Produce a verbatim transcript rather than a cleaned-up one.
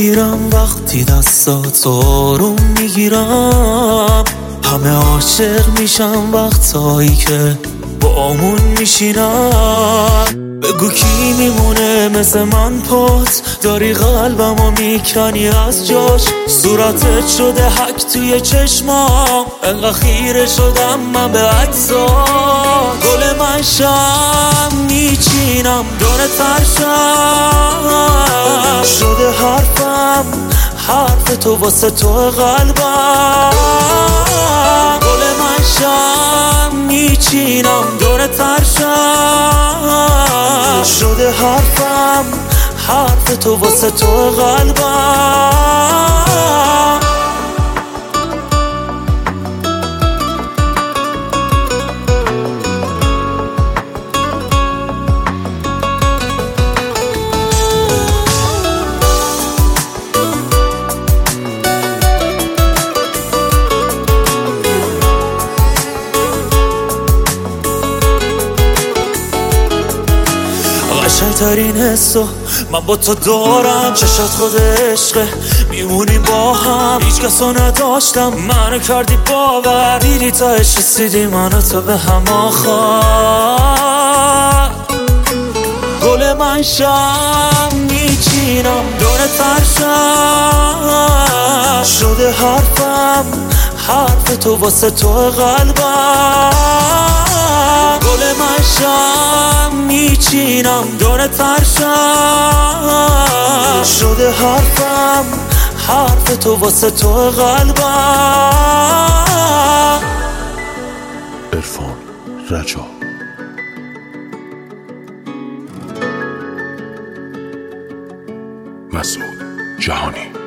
میگیرم وقتی دستاتو آروم میگیرم، همه عاشق میشم وقتایی که بامون میشینم. بگو کی میمونه مثل من پات، داری قلبمو میکنی از جاش، صورتت شده حک توی چشمام، انقدر خیره شدم من به عکسات. گل من شم میچینم دور ترشم، شده حرفم حرف تو واسه تو قلبم. گل من شم میچینم دور ترشم، شده حرفم حرف تو واسه تو قلبم. قشنگترین حسو من با تو دارم، چشات خود عشقه میمونیم با هم، هیچ کسو نداشتم منو کردی باور، دیدی تا عشق رسیدی منو تو به هم آخر. گل من شم میچینم دور ترشم، شده حرفم حرف تو واسه تو قلبم. گل من شم میچینم دور ترشم، شده حرفم حرف تو واسه تو قلبم. عرفان رجا مسعود جهانی.